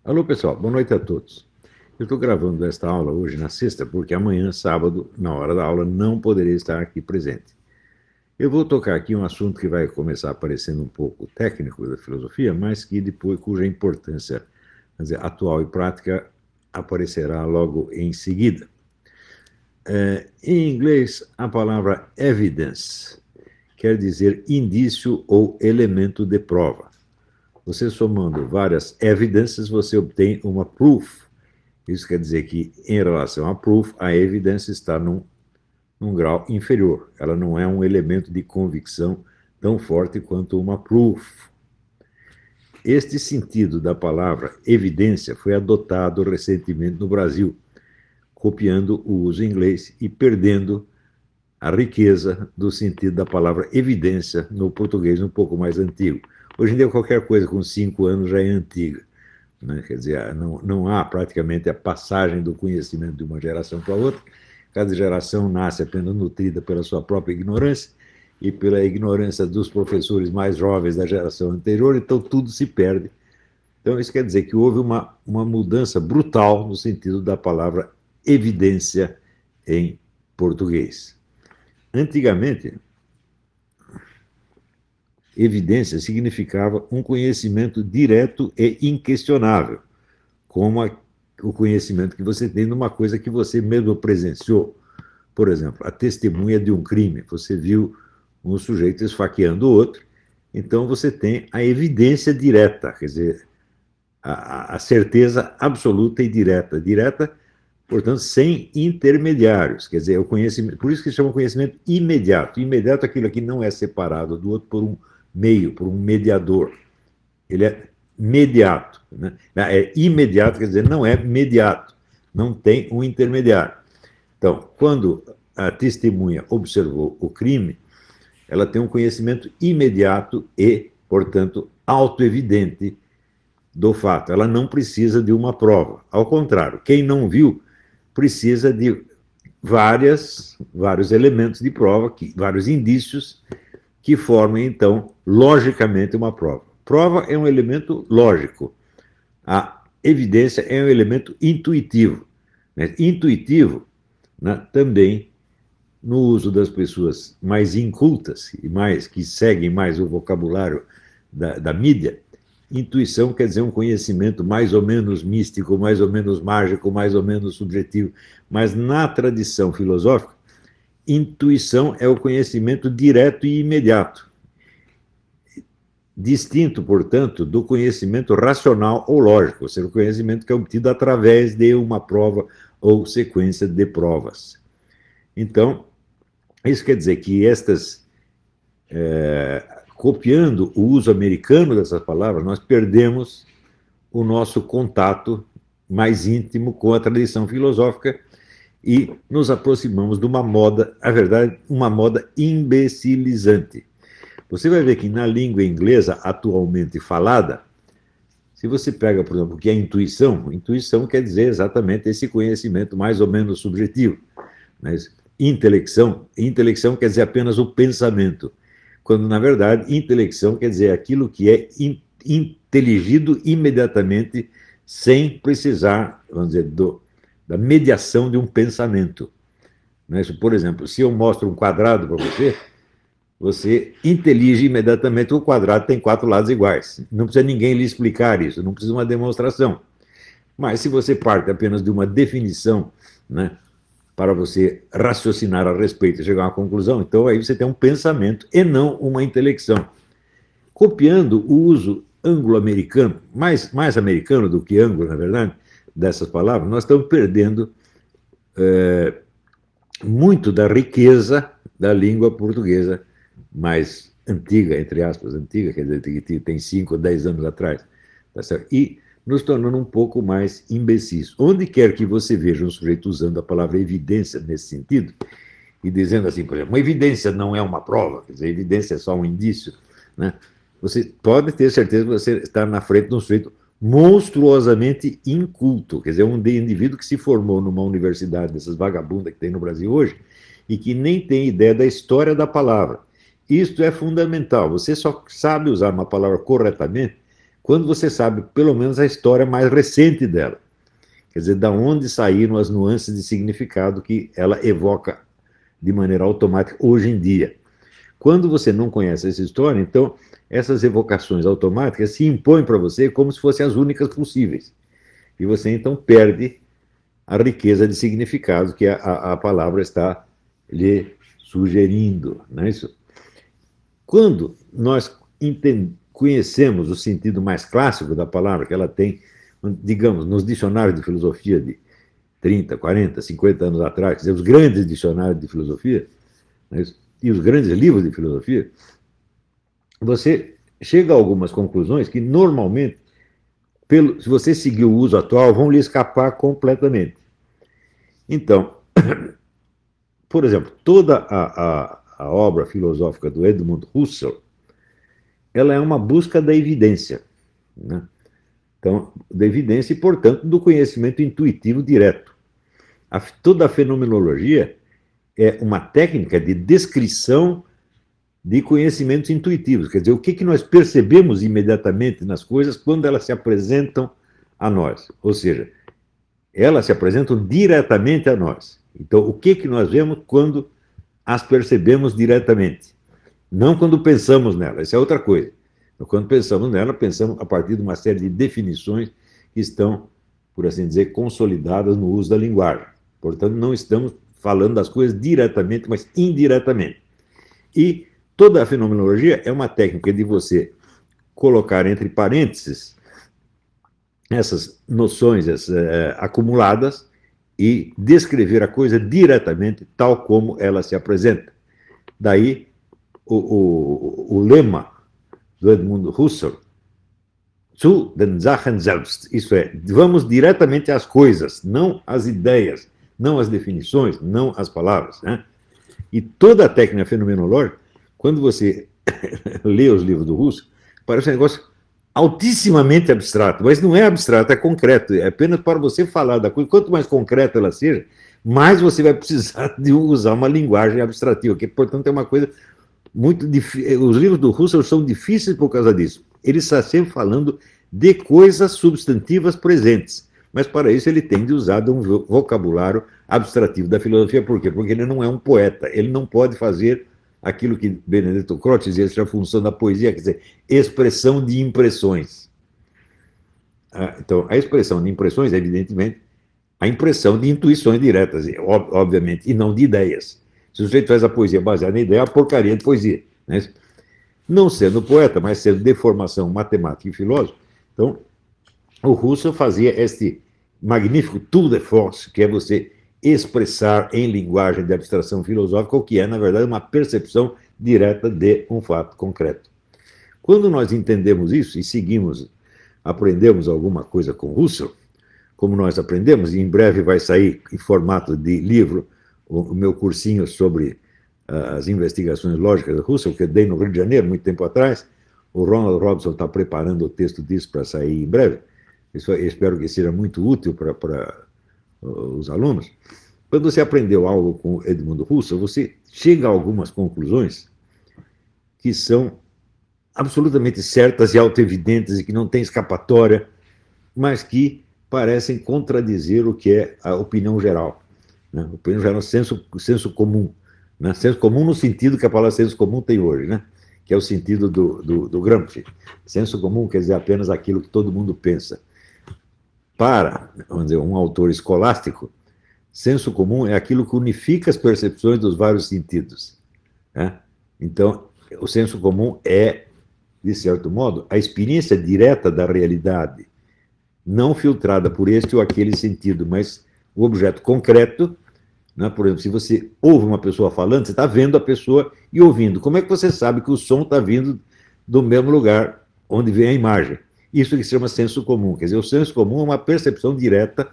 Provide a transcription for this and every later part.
Alô, pessoal, boa noite a todos. Eu estou gravando esta aula hoje na sexta, porque amanhã, sábado, na hora da aula, não poderei estar aqui presente. Eu vou tocar aqui um assunto que vai começar parecendo um pouco técnico da filosofia, mas que depois, cuja importância, quer dizer, atual e prática aparecerá logo em seguida. Em inglês, a palavra evidence quer dizer indício ou elemento de prova. Você somando várias evidências, você obtém uma proof. Isso quer dizer que, em relação a proof, a evidência está num grau inferior. Ela não é um elemento de convicção tão forte quanto uma proof. Este sentido da palavra evidência foi adotado recentemente no Brasil, copiando o uso em inglês e perdendo a riqueza do sentido da palavra evidência no português um pouco mais antigo. Hoje em dia, qualquer coisa com 5 anos já é antiga. Né? Quer dizer, não há praticamente a passagem do conhecimento de uma geração para outra. Cada geração nasce apenas nutrida pela sua própria ignorância e pela ignorância dos professores mais jovens da geração anterior, então tudo se perde. Então, isso quer dizer que houve uma mudança brutal no sentido da palavra evidência em português. Antigamente, evidência significava um conhecimento direto e inquestionável, como o conhecimento que você tem de uma coisa que você mesmo presenciou. Por exemplo, a testemunha de um crime. Você viu um sujeito esfaqueando o outro, então você tem a evidência direta, quer dizer, a certeza absoluta e direta. Direta, portanto, sem intermediários. Quer dizer, o conhecimento, por isso que se chama conhecimento imediato. Imediato é aquilo que não é separado do outro por um meio, por um mediador. Ele é mediato. Né? É imediato, quer dizer, não é mediato. Não tem um intermediário. Então, quando a testemunha observou o crime, ela tem um conhecimento imediato e, portanto, autoevidente do fato. Ela não precisa de uma prova. Ao contrário, quem não viu precisa de vários elementos de prova, vários indícios que formem, então, logicamente uma prova. Prova é um elemento lógico. A evidência é um elemento intuitivo. Intuitivo, né, também no uso das pessoas mais incultas e que seguem mais o vocabulário da mídia. Intuição quer dizer um conhecimento mais ou menos místico, mais ou menos mágico, mais ou menos subjetivo. Mas na tradição filosófica, intuição é o conhecimento direto e imediato. Distinto, portanto, do conhecimento racional ou lógico, ou seja, o conhecimento que é obtido através de uma prova ou sequência de provas. Então, isso quer dizer que copiando o uso americano dessas palavras, nós perdemos o nosso contato mais íntimo com a tradição filosófica e nos aproximamos de uma moda, na verdade, uma moda imbecilizante. Você vai ver que na língua inglesa atualmente falada, se você pega, por exemplo, o que é intuição, intuição quer dizer exatamente esse conhecimento mais ou menos subjetivo. Mas intelecção quer dizer apenas o pensamento, quando, na verdade, intelecção quer dizer aquilo que é inteligido imediatamente, sem precisar, vamos dizer, da mediação de um pensamento. Por exemplo, se eu mostro um quadrado para você intelige imediatamente que o quadrado tem 4 lados iguais. Não precisa ninguém lhe explicar isso, não precisa uma demonstração. Mas se você parte apenas de uma definição, né, para você raciocinar a respeito e chegar a uma conclusão, então aí você tem um pensamento e não uma intelecção. Copiando o uso anglo-americano, mais americano do que anglo, na verdade, dessas palavras, nós estamos perdendo muito da riqueza da língua portuguesa mais antiga, entre aspas, antiga, quer dizer, que tem 5 ou 10 anos atrás, tá certo? E nos tornando um pouco mais imbecis. Onde quer que você veja um sujeito usando a palavra evidência nesse sentido, e dizendo assim, por exemplo, uma evidência não é uma prova, quer dizer, evidência é só um indício, né? Você pode ter certeza que você está na frente de um sujeito monstruosamente inculto, quer dizer, um indivíduo que se formou numa universidade dessas vagabundas que tem no Brasil hoje, e que nem tem ideia da história da palavra. Isto é fundamental. Você só sabe usar uma palavra corretamente quando você sabe pelo menos a história mais recente dela. Quer dizer, da onde saíram as nuances de significado que ela evoca de maneira automática hoje em dia. Quando você não conhece essa história, então essas evocações automáticas se impõem para você como se fossem as únicas possíveis. E você então perde a riqueza de significado que a palavra está lhe sugerindo. Não é isso? Quando nós conhecemos o sentido mais clássico da palavra, que ela tem, digamos, nos dicionários de filosofia de 30, 40, 50 anos atrás, quer dizer, os grandes dicionários de filosofia, né, e os grandes livros de filosofia, você chega a algumas conclusões que normalmente, se você seguir o uso atual, vão lhe escapar completamente. Então, por exemplo, toda a obra filosófica do Edmund Husserl, ela é uma busca da evidência, né? Então, da evidência e, portanto, do conhecimento intuitivo direto. Toda a fenomenologia é uma técnica de descrição de conhecimentos intuitivos, quer dizer, o que nós percebemos imediatamente nas coisas quando elas se apresentam a nós, ou seja, elas se apresentam diretamente a nós. Então, o que nós vemos quando as percebemos diretamente? Não quando pensamos nela, isso é outra coisa. Quando pensamos nela, pensamos a partir de uma série de definições que estão, por assim dizer, consolidadas no uso da linguagem. Portanto, não estamos falando das coisas diretamente, mas indiretamente. E toda a fenomenologia é uma técnica de você colocar entre parênteses essas noções acumuladas e descrever a coisa diretamente tal como ela se apresenta. Daí o lema do Edmund Husserl, zu den Sachen selbst, isso é, vamos diretamente às coisas, não às ideias, não às definições, não às palavras, né? E toda a técnica fenomenológica, quando você lê os livros do Husserl, parece um negócio altissimamente abstrato, mas não é abstrato, é concreto, é apenas para você falar da coisa. Quanto mais concreta ela seja, mais você vai precisar de usar uma linguagem abstrativa, que, portanto, é uma coisa muito difícil. Os livros do Husserl são difíceis por causa disso. Ele está sempre falando de coisas substantivas presentes, mas para isso ele tem de usar um vocabulário abstrativo da filosofia. Por quê? Porque ele não é um poeta, ele não pode fazer aquilo que Benedetto Croce dizia ser a função da poesia, quer dizer, expressão de impressões. Então, a expressão de impressões é, evidentemente, a impressão de intuições diretas, obviamente, e não de ideias. Se o sujeito faz a poesia baseada em ideia, é uma porcaria de poesia, né? Não sendo poeta, mas sendo de formação matemática e filósofo, então, o Husserl fazia este magnífico tour de force, que é você expressar em linguagem de abstração filosófica o que é, na verdade, uma percepção direta de um fato concreto. Quando nós entendemos isso e seguimos, aprendemos alguma coisa com Husserl, como nós aprendemos, e em breve vai sair em formato de livro o meu cursinho sobre as investigações lógicas de Husserl, que eu dei no Rio de Janeiro, muito tempo atrás. O Ronald Robson está preparando o texto disso para sair em breve. Eu espero que seja muito útil para os alunos. Quando você aprendeu algo com Edmund Husserl, você chega a algumas conclusões que são absolutamente certas e autoevidentes e que não tem escapatória, mas que parecem contradizer o que é a opinião geral. Né? A opinião geral é senso comum. Né? Senso comum no sentido que a palavra senso comum tem hoje, né? Que é o sentido do Gramsci. Senso comum quer dizer apenas aquilo que todo mundo pensa. Para, vamos dizer, um autor escolástico, senso comum é aquilo que unifica as percepções dos vários sentidos. Né? Então, o senso comum é, de certo modo, a experiência direta da realidade, não filtrada por este ou aquele sentido, mas o objeto concreto. Né? Por exemplo, se você ouve uma pessoa falando, você está vendo a pessoa e ouvindo. Como é que você sabe que o som está vindo do mesmo lugar onde vem a imagem? Isso que se chama senso comum. Quer dizer, o senso comum é uma percepção direta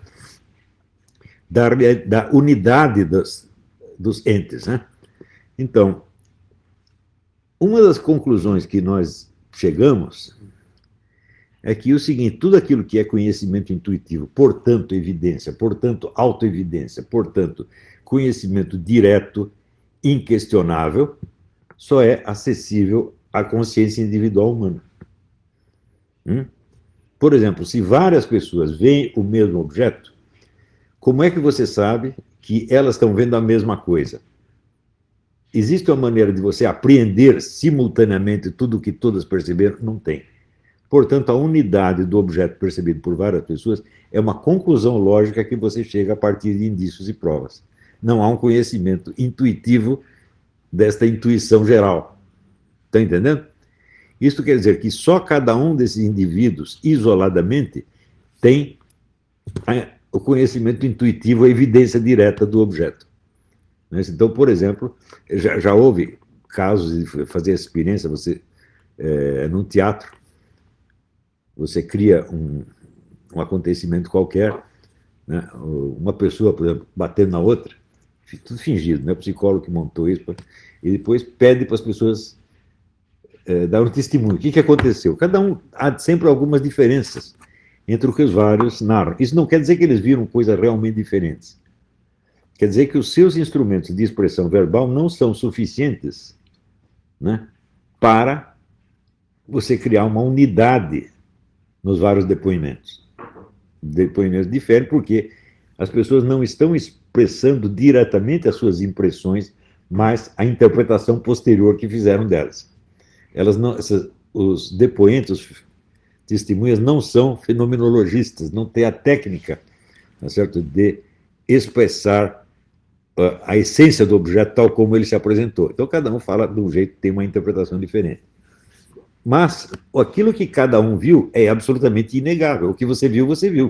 da unidade dos entes. Né? Então, uma das conclusões que nós chegamos é que o seguinte: tudo aquilo que é conhecimento intuitivo, portanto, evidência, portanto, autoevidência, portanto, conhecimento direto, inquestionável, só é acessível à consciência individual humana. Por exemplo, se várias pessoas veem o mesmo objeto, como é que você sabe que elas estão vendo a mesma coisa? Existe uma maneira de você apreender simultaneamente tudo o que todas perceberam? Não tem. Portanto, a unidade do objeto percebido por várias pessoas é uma conclusão lógica que você chega a partir de indícios e provas. Não há um conhecimento intuitivo desta intuição geral. Está entendendo? Isso quer dizer que só cada um desses indivíduos, isoladamente, tem o conhecimento intuitivo, a evidência direta do objeto. Então, por exemplo, já houve casos de fazer essa experiência, você, num teatro, você cria um acontecimento qualquer, né? Uma pessoa, por exemplo, batendo na outra, tudo fingido, né? O psicólogo que montou isso, e depois pede para as pessoas dar um testemunho. O que aconteceu? Cada um há sempre algumas diferenças entre o que os vários narram. Isso não quer dizer que eles viram coisas realmente diferentes. Quer dizer que os seus instrumentos de expressão verbal não são suficientes, né, para você criar uma unidade nos vários depoimentos. Depoimentos diferem porque as pessoas não estão expressando diretamente as suas impressões, mas a interpretação posterior que fizeram delas. Elas não, os depoentes, os testemunhas não são fenomenologistas, não têm a técnica, tá certo, de expressar a essência do objeto tal como ele se apresentou. Então, cada um fala de um jeito, tem uma interpretação diferente. Mas aquilo que cada um viu é absolutamente inegável. O que você viu, você viu.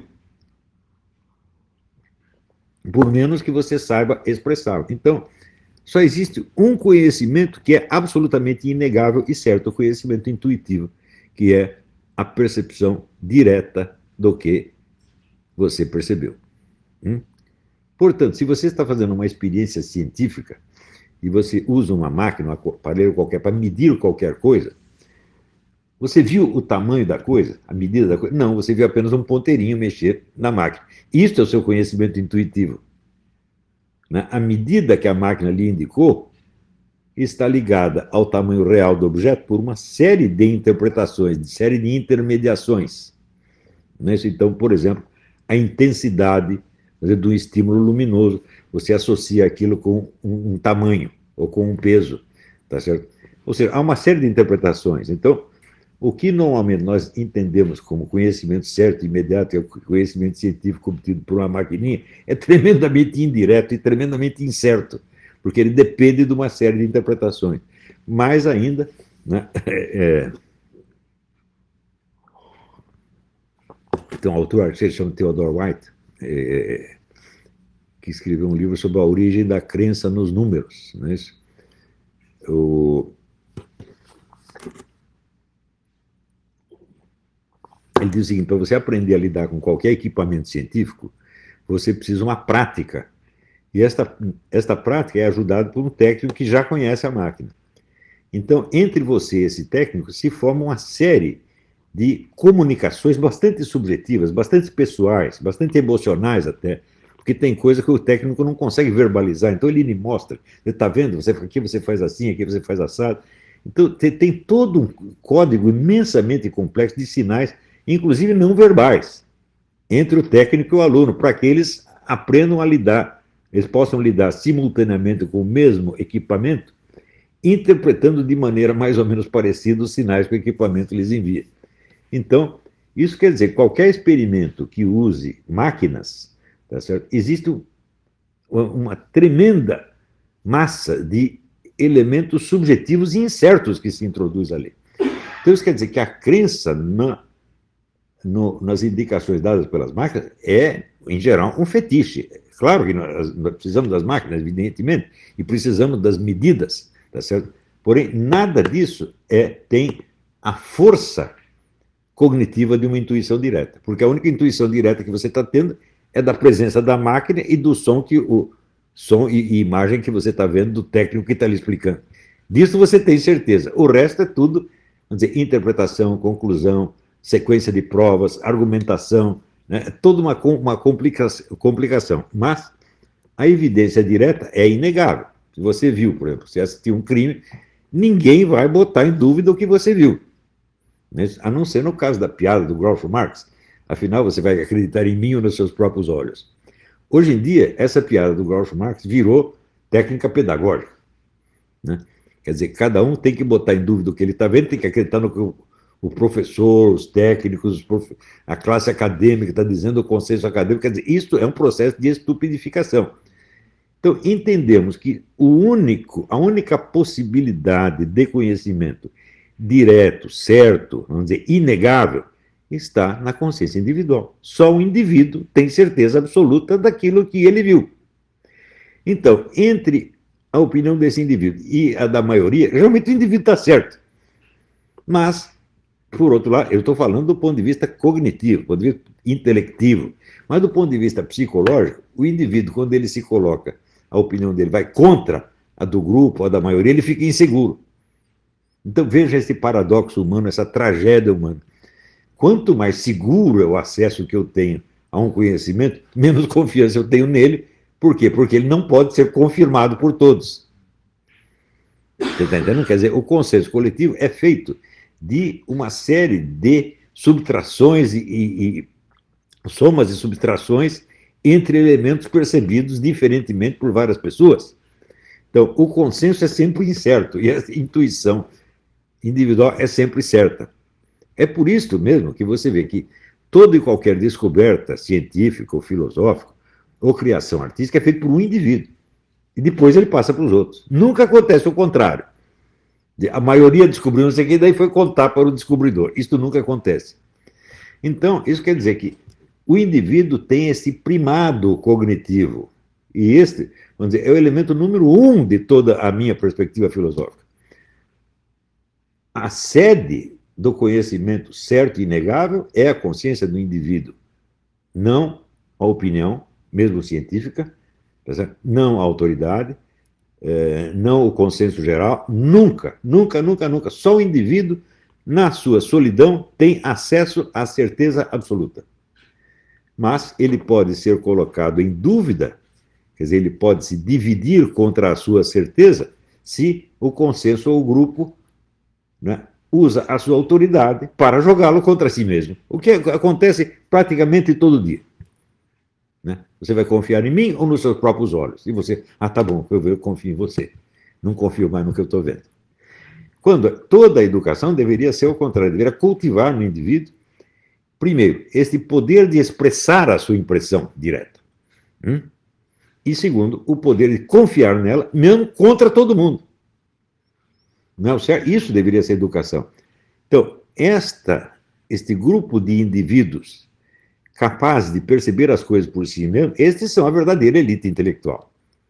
Por menos que você saiba expressar. Então, só existe um conhecimento que é absolutamente inegável e certo, o conhecimento intuitivo, que é a percepção direta do que você percebeu. Portanto, se você está fazendo uma experiência científica e você usa uma máquina, um aparelho qualquer, para medir qualquer coisa, você viu o tamanho da coisa, a medida da coisa? Não, você viu apenas um ponteirinho mexer na máquina. Isso é o seu conhecimento intuitivo. A medida que a máquina lhe indicou está ligada ao tamanho real do objeto por uma série de interpretações, de série de intermediações. Então, por exemplo, a intensidade do estímulo luminoso, você associa aquilo com um tamanho ou com um peso, tá certo? Ou seja, há uma série de interpretações. Então, o que normalmente nós entendemos como conhecimento certo, imediato, que é o conhecimento científico obtido por uma maquininha, é tremendamente indireto e tremendamente incerto, porque ele depende de uma série de interpretações. Mais ainda, né, tem um autor que se chama Theodore White, que escreveu um livro sobre a origem da crença nos números. Não é isso? Ele diz o seguinte: para você aprender a lidar com qualquer equipamento científico, você precisa de uma prática. E esta prática é ajudada por um técnico que já conhece a máquina. Então, entre você e esse técnico, se forma uma série de comunicações bastante subjetivas, bastante pessoais, bastante emocionais até, porque tem coisa que o técnico não consegue verbalizar, então ele lhe mostra. Você está vendo? Aqui você faz assim, aqui você faz assado. Então, tem todo um código imensamente complexo de sinais, inclusive não verbais, entre o técnico e o aluno, para que eles aprendam a lidar, eles possam lidar simultaneamente com o mesmo equipamento, interpretando de maneira mais ou menos parecida os sinais que o equipamento lhes envia. Então, isso quer dizer que qualquer experimento que use máquinas, tá certo? Existe uma tremenda massa de elementos subjetivos e incertos que se introduz ali. Então, isso quer dizer que a crença nas indicações dadas pelas máquinas é, em geral, um fetiche. Claro que nós precisamos das máquinas, evidentemente, e precisamos das medidas, tá certo? Porém, nada disso tem a força cognitiva de uma intuição direta, porque a única intuição direta que você está tendo é da presença da máquina e do som e imagem que você está vendo do técnico que está lhe explicando. Disso você tem certeza. O resto é tudo, vamos dizer, interpretação, conclusão, sequência de provas, argumentação, né? Toda uma complicação. Mas a evidência direta é inegável. Se você viu, por exemplo, você assistiu um crime, ninguém vai botar em dúvida o que você viu. né? A não ser no caso da piada do Groucho Marx. Afinal, você vai acreditar em mim ou nos seus próprios olhos? Hoje em dia, essa piada do Groucho Marx virou técnica pedagógica, né? Quer dizer, cada um tem que botar em dúvida o que ele está vendo, tem que acreditar no que o professor, os técnicos, a classe acadêmica está dizendo, o consenso acadêmico. Quer dizer, isso é um processo de estupidificação. Então, entendemos que a única possibilidade de conhecimento direto, certo, vamos dizer, inegável, está na consciência individual. Só o indivíduo tem certeza absoluta daquilo que ele viu. Então, entre a opinião desse indivíduo e a da maioria, geralmente o indivíduo está certo. Mas, por outro lado, eu estou falando do ponto de vista cognitivo, do ponto de vista intelectivo. Mas do ponto de vista psicológico, o indivíduo, quando ele se coloca, a opinião dele vai contra a do grupo, a da maioria, ele fica inseguro. Então veja esse paradoxo humano, essa tragédia humana. Quanto mais seguro é o acesso que eu tenho a um conhecimento, menos confiança eu tenho nele. Por quê? Porque ele não pode ser confirmado por todos. Você está entendendo? Quer dizer, o consenso coletivo é feito de uma série de subtrações e somas e subtrações entre elementos percebidos diferentemente por várias pessoas. Então, o consenso é sempre incerto e a intuição individual é sempre certa. É por isso mesmo que você vê que toda e qualquer descoberta científica ou filosófica ou criação artística é feita por um indivíduo. E depois ele passa para os outros. Nunca acontece o contrário. A maioria descobriu não sei o que, daí foi contar para o descobridor. Isso nunca acontece. Então, isso quer dizer que o indivíduo tem esse primado cognitivo. E este, vamos dizer, é o elemento número 1 de toda a minha perspectiva filosófica. A sede do conhecimento certo e inegável é a consciência do indivíduo, não a opinião, mesmo científica, não a autoridade, não o consenso geral, nunca, nunca, nunca, nunca. Só o indivíduo, na sua solidão, tem acesso à certeza absoluta. Mas ele pode ser colocado em dúvida, quer dizer, ele pode se dividir contra a sua certeza, se o consenso ou o grupo, né, usa a sua autoridade para jogá-lo contra si mesmo. O que acontece praticamente todo dia. Né? Você vai confiar em mim ou nos seus próprios olhos? E você, tá bom, eu confio em você. Não confio mais no que eu estou vendo. Quando toda a educação deveria ser o contrário, deveria cultivar no indivíduo, primeiro, este poder de expressar a sua impressão direta. E segundo, o poder de confiar nela, mesmo contra todo mundo. Não, certo? Isso deveria ser educação. Então, este grupo de indivíduos capazes de perceber as coisas por si mesmos, estes são a verdadeira elite intelectual.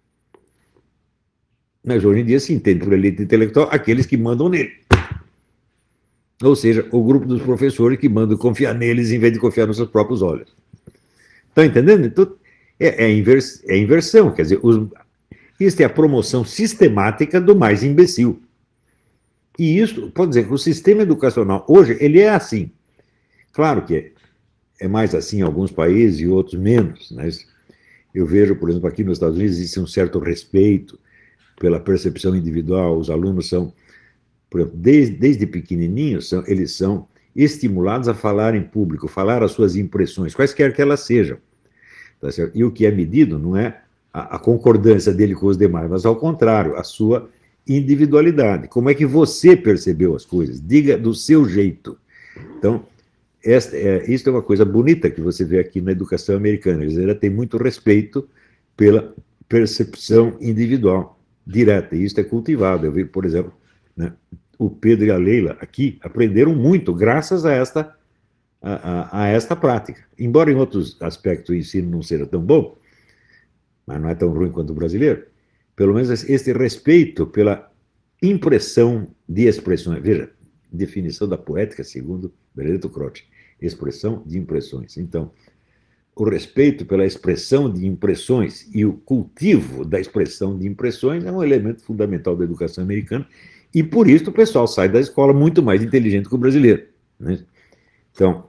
Mas hoje em dia se entende por elite intelectual aqueles que mandam nele. Ou seja, o grupo dos professores que mandam confiar neles em vez de confiar nos seus próprios olhos. Estão entendendo? Então, é a inversão. Quer dizer, isso é a promoção sistemática do mais imbecil. E isso, pode dizer que o sistema educacional hoje, ele é assim. Claro que é mais assim em alguns países e outros menos. Né? Eu vejo, por exemplo, aqui nos Estados Unidos existe um certo respeito pela percepção individual. Os alunos são, por exemplo, desde pequenininhos, eles são estimulados a falar em público, falar as suas impressões, quaisquer que elas sejam. Tá certo? E o que é medido não é a concordância dele com os demais, mas ao contrário, a sua individualidade. Como é que você percebeu as coisas? Diga do seu jeito. Então, isso é uma coisa bonita que você vê aqui na educação americana. Eles ainda têm muito respeito pela percepção individual direta, e isso é cultivado. Eu vi, por exemplo, né, o Pedro e a Leila aqui aprenderam muito graças a esta prática. Embora em outros aspectos o ensino não seja tão bom, mas não é tão ruim quanto o brasileiro, pelo menos esse respeito pela impressão de expressões. Veja, definição da poética segundo Benedetto Croce, expressão de impressões. Então, o respeito pela expressão de impressões e o cultivo da expressão de impressões é um elemento fundamental da educação americana, e por isso o pessoal sai da escola muito mais inteligente que o brasileiro. Né? Então,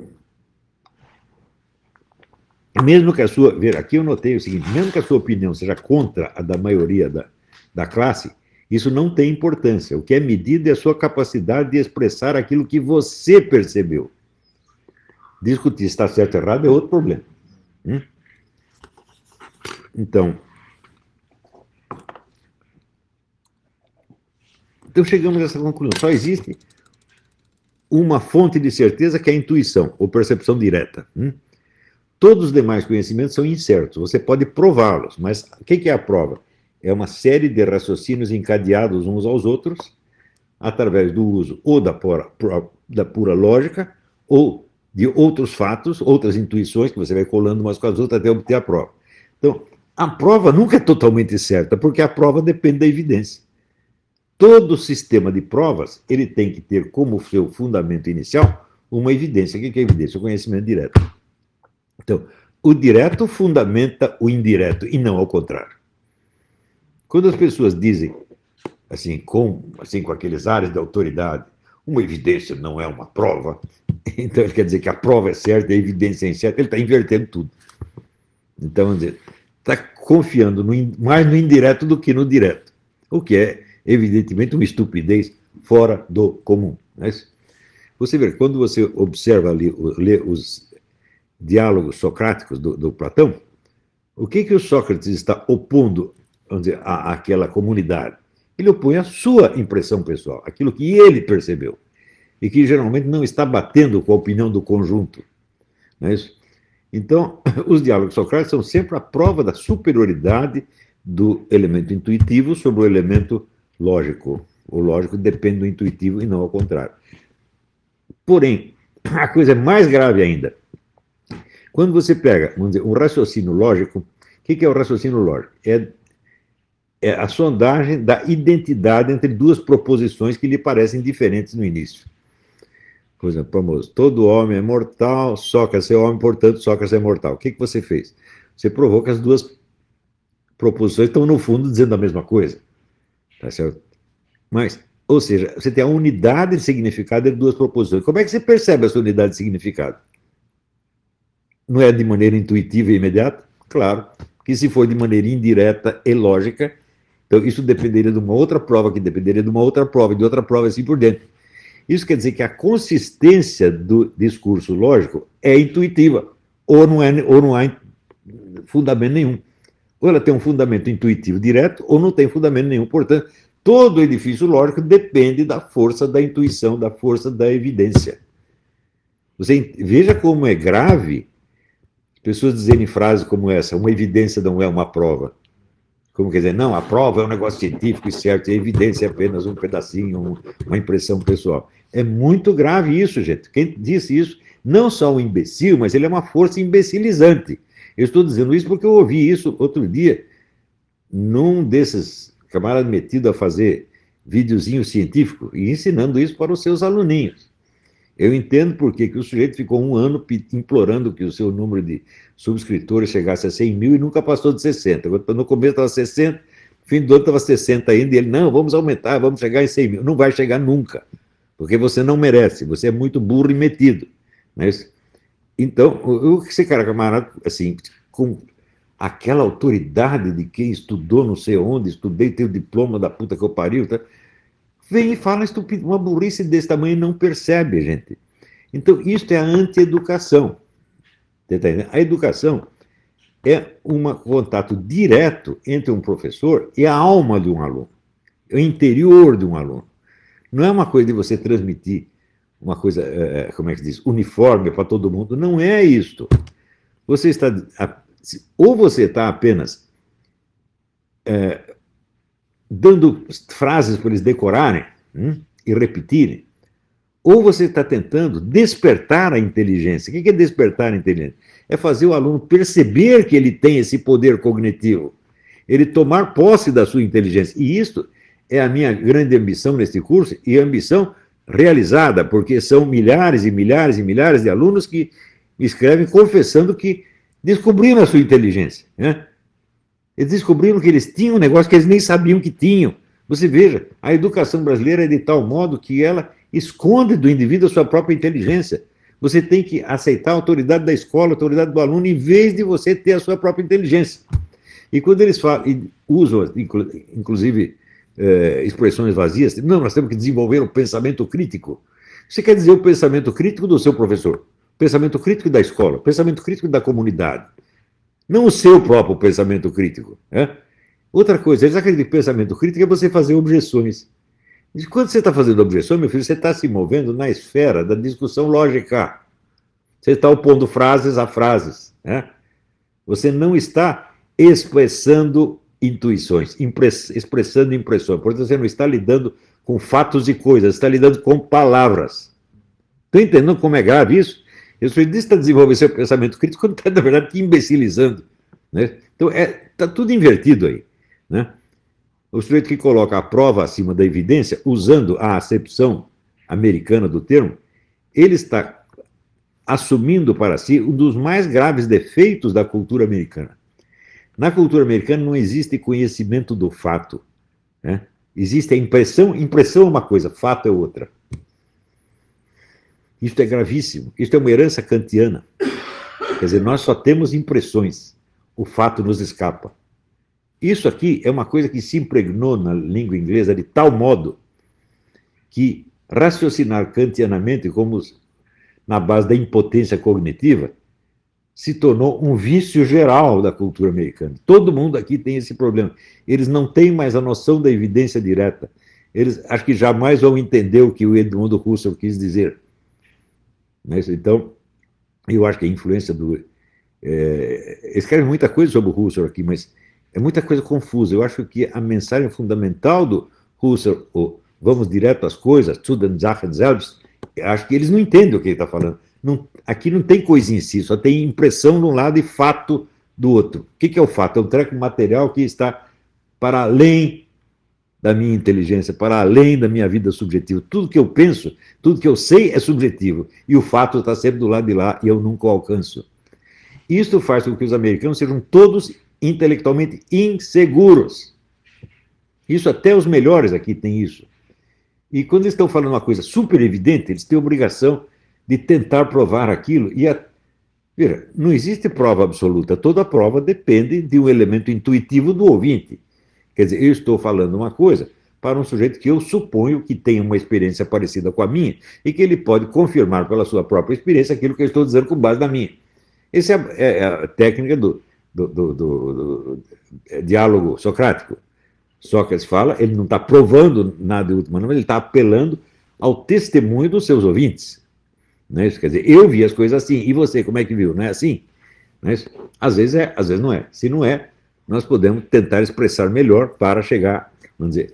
mesmo que a sua... Aqui eu notei o seguinte, mesmo que a sua opinião seja contra a da maioria da classe, Isso não tem importância. O que é medido é a sua capacidade de expressar aquilo que você percebeu. Discutir se está certo ou errado é outro problema. Então chegamos a essa conclusão. Só existe uma fonte de certeza que é a intuição, ou percepção direta. Todos os demais conhecimentos são incertos. Você pode prová-los, mas o que é a prova? É uma série de raciocínios encadeados uns aos outros, através do uso ou da pura lógica, ou de outros fatos, outras intuições, que você vai colando umas com as outras até obter a prova. Então, a prova nunca é totalmente certa, porque a prova depende da evidência. Todo sistema de provas, ele tem que ter como seu fundamento inicial uma evidência. O que é evidência? O conhecimento direto. Então, o direto fundamenta o indireto, e não ao contrário. Quando as pessoas dizem, assim, com aqueles ares de autoridade, uma evidência não é uma prova, então ele quer dizer que a prova é certa, a evidência é incerta, ele está invertendo tudo. Então, vamos dizer, está confiando mais no indireto do que no direto, o que é, evidentemente, uma estupidez fora do comum. Você vê, quando você observa ali, lê os diálogos socráticos do Platão, o que o Sócrates está opondo, vamos dizer, àquela comunidade? Ele opõe a sua impressão pessoal, aquilo que ele percebeu, e que geralmente não está batendo com a opinião do conjunto. Não é isso? Então, os diálogos socráticos são sempre a prova da superioridade do elemento intuitivo sobre o elemento lógico. O lógico depende do intuitivo e não ao contrário. Porém, a coisa é mais grave ainda. Quando você pega, vamos dizer, um raciocínio lógico, o que é o raciocínio lógico? É a sondagem da identidade entre duas proposições que lhe parecem diferentes no início. Por exemplo, famoso, todo homem é mortal, Sócrates é homem, portanto, Sócrates é mortal. O que você fez? Você provou que as duas proposições estão, no fundo, dizendo a mesma coisa. Tá certo? Mas, ou seja, você tem a unidade de significado entre duas proposições. Como é que você percebe essa unidade de significado? Não é de maneira intuitiva e imediata? Claro, que se for de maneira indireta e lógica, então isso dependeria de uma outra prova, que dependeria de uma outra prova, de outra prova, assim por diante. Isso quer dizer que a consistência do discurso lógico é intuitiva, ou não há fundamento nenhum. Ou ela tem um fundamento intuitivo direto, ou não tem fundamento nenhum. Portanto, todo edifício lógico depende da força da intuição, da força da evidência. Você veja como é grave pessoas dizerem frases como essa: uma evidência não é uma prova. Como quer dizer, não, a prova é um negócio científico e certo, e a evidência é apenas um pedacinho, uma impressão pessoal. É muito grave isso, gente. Quem disse isso, não só um imbecil, mas ele é uma força imbecilizante. Eu estou dizendo isso porque eu ouvi isso outro dia, num desses camaradas metido a fazer videozinho científico e ensinando isso para os seus aluninhos. Eu entendo por que o sujeito ficou um ano implorando que o seu número de subscritores chegasse a 100 mil e nunca passou de 60. No começo estava 60, no fim do ano estava 60 ainda, e ele, não, vamos aumentar, vamos chegar em 100 mil. Não vai chegar nunca, porque você não merece, você é muito burro e metido. Não é isso? Então, esse cara, camarada, assim, com aquela autoridade de quem estudou não sei onde, estudei, tenho o diploma da puta que eu pariu, tá? Vem e fala uma burrice desse tamanho e não percebe, gente. Então, isso é a anti-educação. A educação é um contato direto entre um professor e a alma de um aluno, o interior de um aluno. Não é uma coisa de você transmitir uma coisa, como é que se diz, uniforme para todo mundo. Não é isto. Você está, ou você está apenas dando frases para eles decorarem e repetirem, ou você está tentando despertar a inteligência. O que é despertar a inteligência? É fazer o aluno perceber que ele tem esse poder cognitivo, ele tomar posse da sua inteligência. E isso é a minha grande ambição neste curso, e ambição realizada, porque são milhares e milhares e milhares de alunos que me escrevem confessando que descobriram a sua inteligência, né? Eles descobriram que eles tinham um negócio que eles nem sabiam que tinham. Você veja, a educação brasileira é de tal modo que ela esconde do indivíduo a sua própria inteligência. Você tem que aceitar a autoridade da escola, a autoridade do aluno, em vez de você ter a sua própria inteligência. E quando eles falam, e usam, inclusive, expressões vazias. Não, nós temos que desenvolver o pensamento crítico. Você quer dizer o pensamento crítico do seu professor, o pensamento crítico da escola, o pensamento crítico da comunidade, não o seu próprio pensamento crítico. Né? Outra coisa, eles acreditam que pensamento crítico é você fazer objeções. E quando você está fazendo objeção, meu filho, você está se movendo na esfera da discussão lógica. Você está opondo frases a frases. Né? Você não está expressando intuições, expressando impressões. Portanto, você não está lidando com fatos e coisas, está lidando com palavras. Estão entendendo como é grave isso? O sujeito está desenvolvendo seu pensamento crítico quando está, na verdade, te imbecilizando. Né? Então, está tudo invertido aí. Né? O sujeito que coloca a prova acima da evidência, usando a acepção americana do termo, ele está assumindo para si um dos mais graves defeitos da cultura americana. Na cultura americana não existe conhecimento do fato. Né? Existe a impressão. Impressão é uma coisa, fato é outra. Isto é gravíssimo. Isto é uma herança kantiana. Quer dizer, nós só temos impressões. O fato nos escapa. Isso aqui é uma coisa que se impregnou na língua inglesa de tal modo que raciocinar kantianamente, como na base da impotência cognitiva, se tornou um vício geral da cultura americana. Todo mundo aqui tem esse problema. Eles não têm mais a noção da evidência direta. Eles acho que jamais vão entender o que o Edmund Husserl quis dizer. Então, eu acho que a influência do... escreve muita coisa sobre o Husserl aqui, mas é muita coisa confusa. Eu acho que a mensagem fundamental do Husserl, vamos direto às coisas, zu den Sachen selbst, acho que eles não entendem o que ele está falando. Não, aqui não tem coisa em si, só tem impressão de um lado e fato do outro. O que é o fato? É um treco material que está para além da minha inteligência, para além da minha vida subjetiva. Tudo que eu penso, tudo que eu sei é subjetivo. E o fato está sempre do lado de lá e eu nunca o alcanço. Isso faz com que os americanos sejam todos intelectualmente inseguros. Isso até os melhores aqui têm isso. E quando eles estão falando uma coisa super evidente, eles têm a obrigação de tentar provar aquilo. Veja, não existe prova absoluta. Toda prova depende de um elemento intuitivo do ouvinte. Quer dizer, eu estou falando uma coisa para um sujeito que eu suponho que tem uma experiência parecida com a minha e que ele pode confirmar pela sua própria experiência aquilo que eu estou dizendo com base na minha. Essa é a técnica do diálogo socrático. Sócrates fala, ele não está provando nada de última, mas ele está apelando ao testemunho dos seus ouvintes. Não é isso? Quer dizer, eu vi as coisas assim, e você, como é que viu? Não é assim? Não é isso? Às vezes é, às vezes não é. Se não é, nós podemos tentar expressar melhor para chegar, vamos dizer,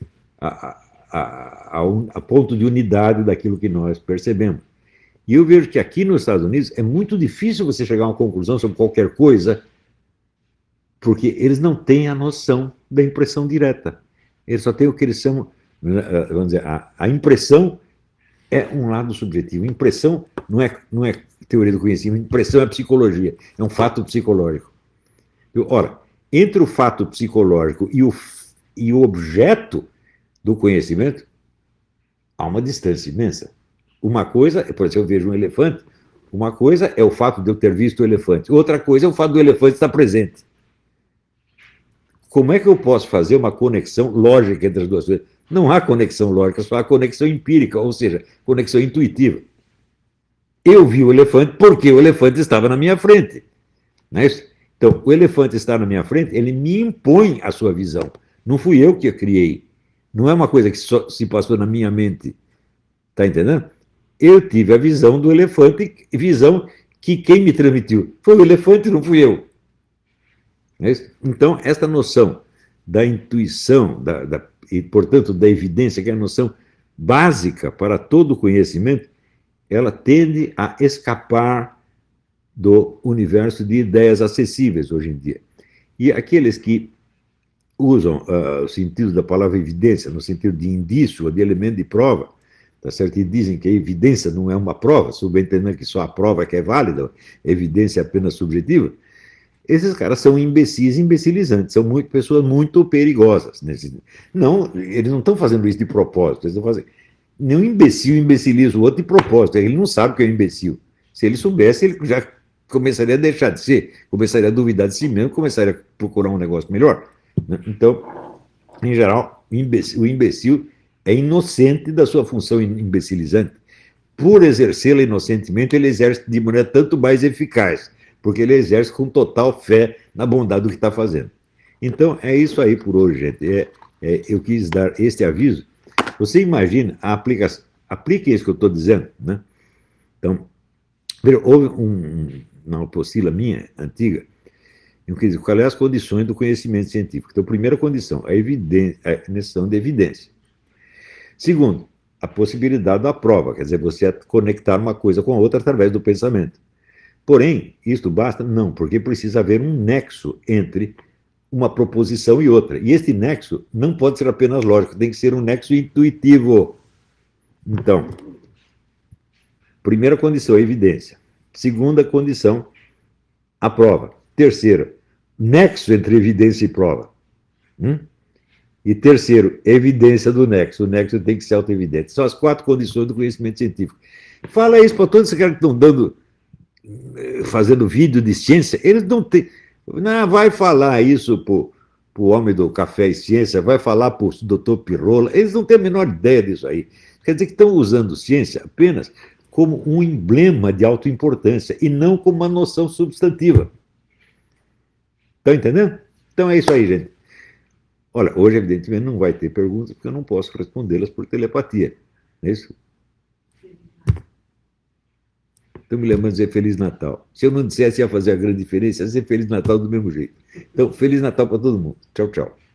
a ponto de unidade daquilo que nós percebemos. E eu vejo que aqui nos Estados Unidos é muito difícil você chegar a uma conclusão sobre qualquer coisa, porque eles não têm a noção da impressão direta. Eles só têm o que eles chamam, vamos dizer, a impressão é um lado subjetivo. Impressão não é teoria do conhecimento, impressão é psicologia, é um fato psicológico. Ora, entre o fato psicológico e o objeto do conhecimento, há uma distância imensa. Uma coisa, por exemplo, eu vejo um elefante, uma coisa é o fato de eu ter visto o elefante, outra coisa é o fato do elefante estar presente. Como é que eu posso fazer uma conexão lógica entre as duas coisas? Não há conexão lógica, só há conexão empírica, ou seja, conexão intuitiva. Eu vi o elefante porque o elefante estava na minha frente. Não é isso? Então, o elefante está na minha frente, ele me impõe a sua visão. Não fui eu que a criei. Não é uma coisa que só se passou na minha mente. Está entendendo? Eu tive a visão do elefante, visão que quem me transmitiu foi o elefante, não fui eu. Não é isso? Então, esta noção da intuição, e, portanto, da evidência, que é a noção básica para todo o conhecimento, ela tende a escapar do universo de ideias acessíveis hoje em dia. E aqueles que usam o sentido da palavra evidência, no sentido de indício ou de elemento de prova, tá certo? E dizem que a evidência não é uma prova, subentendendo que só a prova é que é válida, a evidência é apenas subjetiva. Esses caras são imbecis, imbecilizantes, são pessoas muito perigosas. Não, eles não estão fazendo isso de propósito, eles estão fazendo... Nenhum imbecil imbeciliza o outro de propósito, ele não sabe que é um imbecil. Se ele soubesse, ele já começaria a deixar de ser, começaria a duvidar de si mesmo, começaria a procurar um negócio melhor. Então, em geral, O imbecil é inocente da sua função imbecilizante. Por exercê-la inocentemente, ele exerce de maneira tanto mais eficaz, porque ele exerce com total fé na bondade do que está fazendo. Então, é isso aí por hoje, gente. Eu quis dar este aviso. Você imagina a aplicação. Aplique isso que eu estou dizendo, né? Então, houve uma apostila minha, antiga, eu quis dizer, quais são as condições do conhecimento científico. Então, primeira condição, a necessidade de evidência. Segundo, a possibilidade da prova, quer dizer, você conectar uma coisa com a outra através do pensamento. Porém, isto basta? Não, porque precisa haver um nexo entre uma proposição e outra. E este nexo não pode ser apenas lógico, tem que ser um nexo intuitivo. Então, primeira condição, a evidência. Segunda condição, a prova. Terceira, nexo entre evidência e prova. E terceiro, evidência do nexo. O nexo tem que ser auto-evidente. São as 4 condições do conhecimento científico. Fala isso para todos esses caras que estão fazendo vídeo de ciência. Eles não têm. Não, vai falar isso para o homem do Café e Ciência, vai falar para o doutor Pirola. Eles não têm a menor ideia disso aí. Quer dizer que estão usando ciência apenas como um emblema de autoimportância e não como uma noção substantiva. Estão entendendo? Então é isso aí, gente. Olha, hoje, evidentemente, não vai ter perguntas, porque eu não posso respondê-las por telepatia. Não é isso? Estou me lembrando de dizer Feliz Natal. Se eu não dissesse, ia fazer a grande diferença, ia dizer Feliz Natal do mesmo jeito. Então, Feliz Natal para todo mundo. Tchau, tchau.